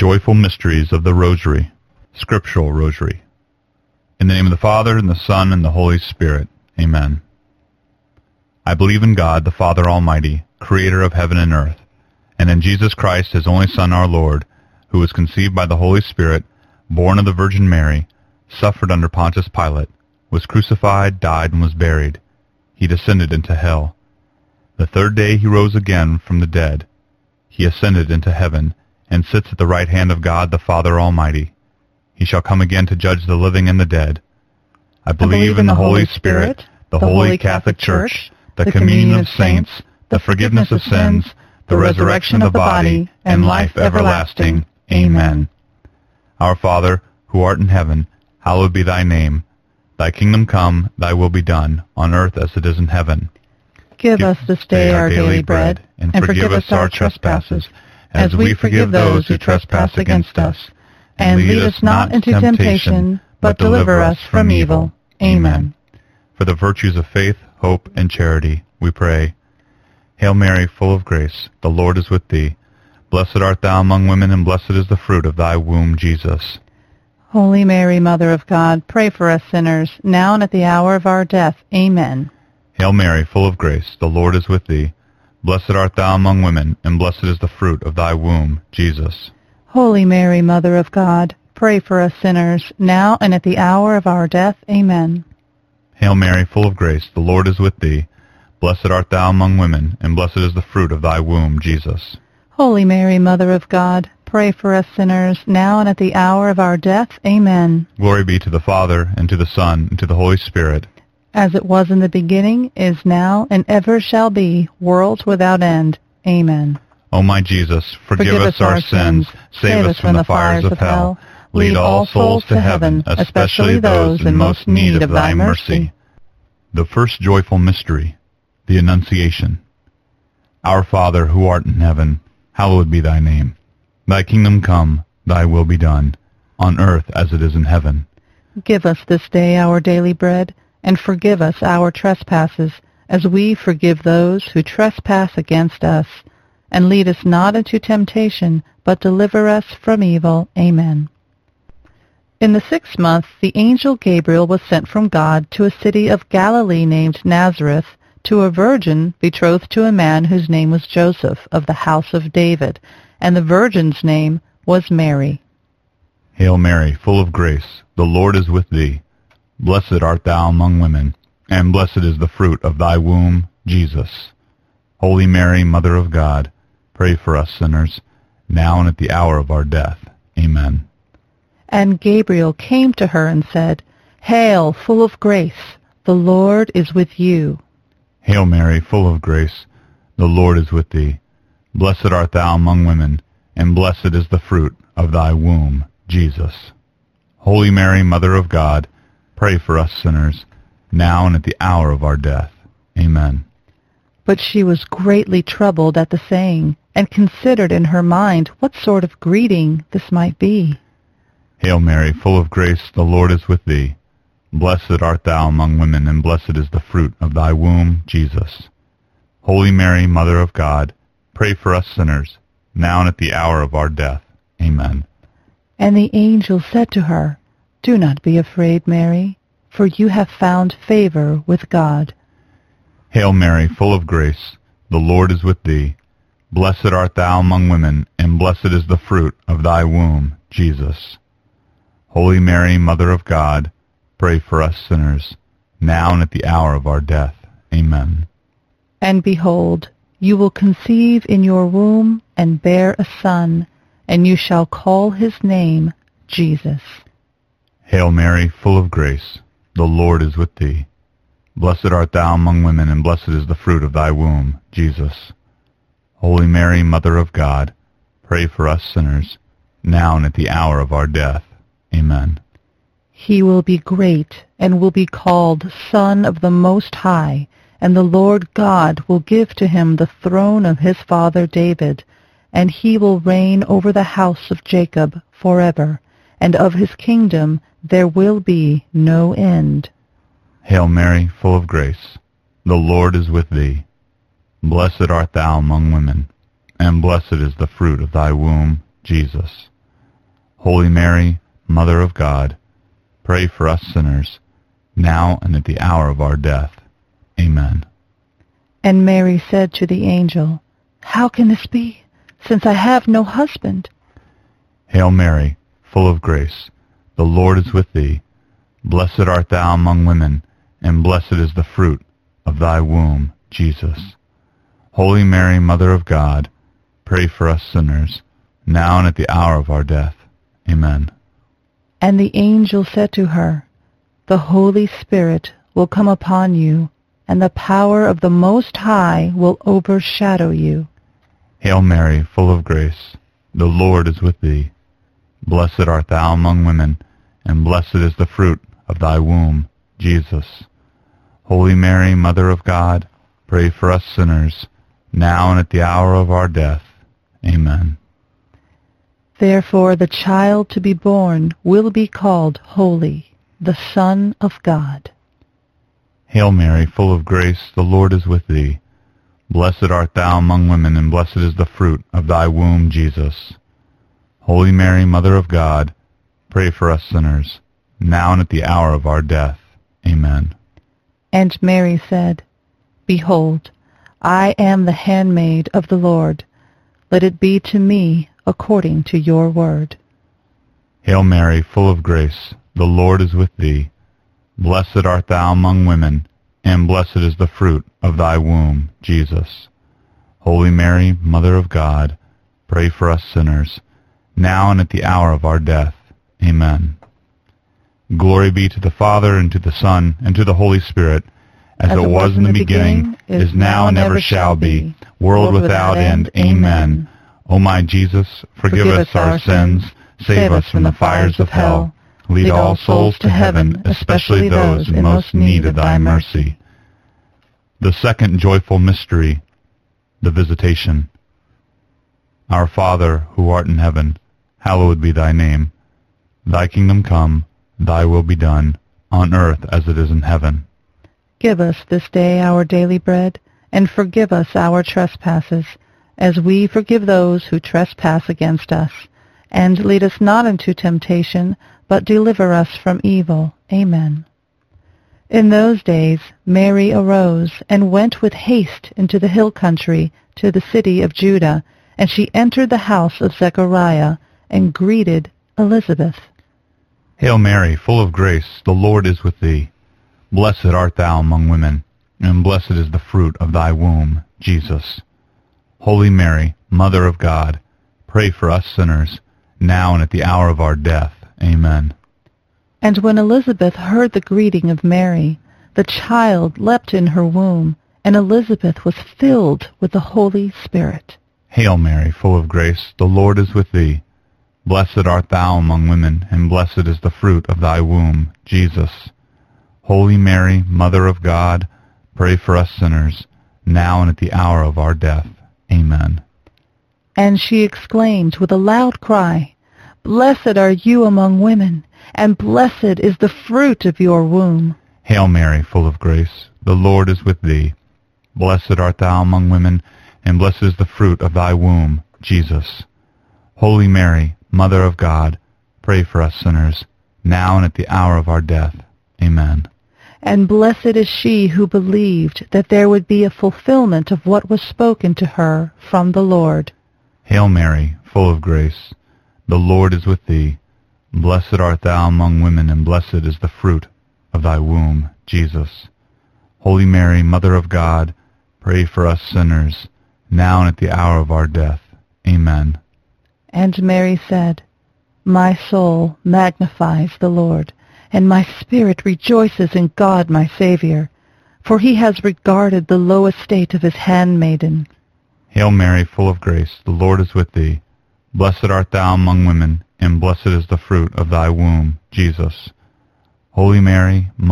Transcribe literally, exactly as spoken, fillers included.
Joyful Mysteries of the Rosary, Scriptural Rosary. In the name of the Father, and the Son, and the Holy Spirit. Amen. I believe in God, the Father Almighty, creator of heaven and earth, and in Jesus Christ, his only Son, our Lord, who was conceived by the Holy Spirit, born of the Virgin Mary, suffered under Pontius Pilate, was crucified, died, and was buried. He descended into hell. The third day he rose again from the dead. He ascended into heaven, and sits at the right hand of God the Father Almighty. He shall come again to judge the living and the dead. I believe, I believe in the Holy Spirit, Spirit the, the Holy Catholic Church, the, the communion of saints, the forgiveness of sins, the resurrection of the body, and life everlasting. Amen. Our Father, who art in heaven, hallowed be thy name. Thy kingdom come, thy will be done, on earth as it is in heaven. Give, Give us this day our daily bread, and, and forgive us our trespasses, as we forgive those who trespass against us. And lead us not into temptation, but deliver us from evil. Amen. For the virtues of faith, hope, and charity, we pray. Hail Mary, full of grace, the Lord is with thee. Blessed art thou among women, and blessed is the fruit of thy womb, Jesus. Holy Mary, Mother of God, pray for us sinners, now and at the hour of our death. Amen. Hail Mary, full of grace, the Lord is with thee. Blessed art thou among women, and blessed is the fruit of thy womb, Jesus. Holy Mary, Mother of God, pray for us sinners, now and at the hour of our death. Amen. Hail Mary, full of grace, the Lord is with thee. Blessed art thou among women, and blessed is the fruit of thy womb, Jesus. Holy Mary, Mother of God, pray for us sinners, now and at the hour of our death. Amen. Glory be to the Father, and to the Son, and to the Holy Spirit. As it was in the beginning, is now, and ever shall be, world without end. Amen. O my Jesus, forgive, forgive us our sins, save us from the fires of hell, lead all souls to heaven, especially those in most need of thy mercy. The first joyful mystery, the Annunciation. Our Father, who art in heaven, hallowed be thy name. Thy kingdom come, thy will be done, on earth as it is in heaven. Give us this day our daily bread, and forgive us our trespasses, as we forgive those who trespass against us. And lead us not into temptation, but deliver us from evil. Amen. In the sixth month, the angel Gabriel was sent from God to a city of Galilee named Nazareth, to a virgin betrothed to a man whose name was Joseph, of the house of David, and the virgin's name was Mary. Hail Mary, full of grace, the Lord is with thee. Blessed art thou among women, and blessed is the fruit of thy womb, Jesus. Holy Mary, Mother of God, pray for us sinners, now and at the hour of our death. Amen. And Gabriel came to her and said, Hail, full of grace, the Lord is with you. Hail Mary, full of grace, the Lord is with thee. Blessed art thou among women, and blessed is the fruit of thy womb, Jesus. Holy Mary, Mother of God, pray for us sinners, now and at the hour of our death. Amen. But she was greatly troubled at the saying, and considered in her mind what sort of greeting this might be. Hail Mary, full of grace, the Lord is with thee. Blessed art thou among women, and blessed is the fruit of thy womb, Jesus. Holy Mary, Mother of God, pray for us sinners, now and at the hour of our death. Amen. And the angel said to her, Do not be afraid, Mary, for you have found favor with God. Hail Mary, full of grace, the Lord is with thee. Blessed art thou among women, and blessed is the fruit of thy womb, Jesus. Holy Mary, Mother of God, pray for us sinners, now and at the hour of our death. Amen. And behold, you will conceive in your womb and bear a son, and you shall call his name Jesus. Hail Mary, full of grace, the Lord is with thee. Blessed art thou among women, and blessed is the fruit of thy womb, Jesus. Holy Mary, Mother of God, pray for us sinners, now and at the hour of our death. Amen. He will be great, and will be called Son of the Most High, and the Lord God will give to him the throne of his father David, and he will reign over the house of Jacob forever, and of his kingdom there will be no end. Hail Mary, full of grace, the Lord is with thee. Blessed art thou among women, and blessed is the fruit of thy womb, Jesus. Holy Mary, Mother of God, pray for us sinners, now and at the hour of our death. Amen. And Mary said to the angel, How can this be, since I have no husband? Hail Mary, full of grace, the Lord is with thee. Blessed art thou among women, and blessed is the fruit of thy womb, Jesus. Holy Mary, Mother of God, pray for us sinners, now and at the hour of our death. Amen. And the angel said to her, The Holy Spirit will come upon you, and the power of the Most High will overshadow you. Hail Mary, full of grace, the Lord is with thee. Blessed art thou among women, and blessed is the fruit of thy womb, Jesus. Holy Mary, Mother of God, pray for us sinners, now and at the hour of our death. Amen. Therefore the child to be born will be called Holy, the Son of God. Hail Mary, full of grace, the Lord is with thee. Blessed art thou among women, and blessed is the fruit of thy womb, Jesus. Holy Mary, Mother of God, pray for us sinners, now and at the hour of our death. Amen. And Mary said, Behold, I am the handmaid of the Lord. Let it be to me according to your word. Hail Mary, full of grace, the Lord is with thee. Blessed art thou among women, and blessed is the fruit of thy womb, Jesus. Holy Mary, Mother of God, pray for us sinners, now and at the hour of our death. Amen. Glory be to the Father, and to the Son, and to the Holy Spirit, as, as it was in the beginning, is now, and ever shall be, world without end. Amen. O my Jesus, forgive us our sins, save us from the fires of hell. Lead all souls to heaven, especially those in most need of thy mercy. The second joyful mystery, the Visitation. Our Father, who art in heaven, hallowed be thy name. Thy kingdom come, thy will be done, on earth as it is in heaven. Give us this day our daily bread, and forgive us our trespasses, as we forgive those who trespass against us. And lead us not into temptation, but deliver us from evil. Amen. In those days Mary arose and went with haste into the hill country to the city of Judah, and she entered the house of Zechariah and greeted Elizabeth. Hail Mary, full of grace, the Lord is with thee. Blessed art thou among women, and blessed is the fruit of thy womb, Jesus. Holy Mary, Mother of God, pray for us sinners, now and at the hour of our death. Amen. And when Elizabeth heard the greeting of Mary, the child leapt in her womb, and Elizabeth was filled with the Holy Spirit. Hail Mary, full of grace, the Lord is with thee. Blessed art thou among women, and blessed is the fruit of thy womb, Jesus. Holy Mary, Mother of God, pray for us sinners, now and at the hour of our death. Amen. And she exclaimed with a loud cry, Blessed are you among women, and blessed is the fruit of your womb. Hail Mary, full of grace, the Lord is with thee. Blessed art thou among women, and blessed is the fruit of thy womb, Jesus. Holy Mary, Mother of God, pray for us sinners, now and at the hour of our death. Amen. And blessed is she who believed that there would be a fulfillment of what was spoken to her from the Lord. Hail Mary, full of grace, the Lord is with thee. Blessed art thou among women, and blessed is the fruit of thy womb, Jesus. Holy Mary, Mother of God, pray for us sinners, now and at the hour of our death. Amen. And Mary said, My soul magnifies the Lord, and my spirit rejoices in God my Savior, for he has regarded the low estate of his handmaiden. Hail Mary, full of grace, the Lord is with thee. Blessed art thou among women, and blessed is the fruit of thy womb, Jesus. Holy Mary, Mother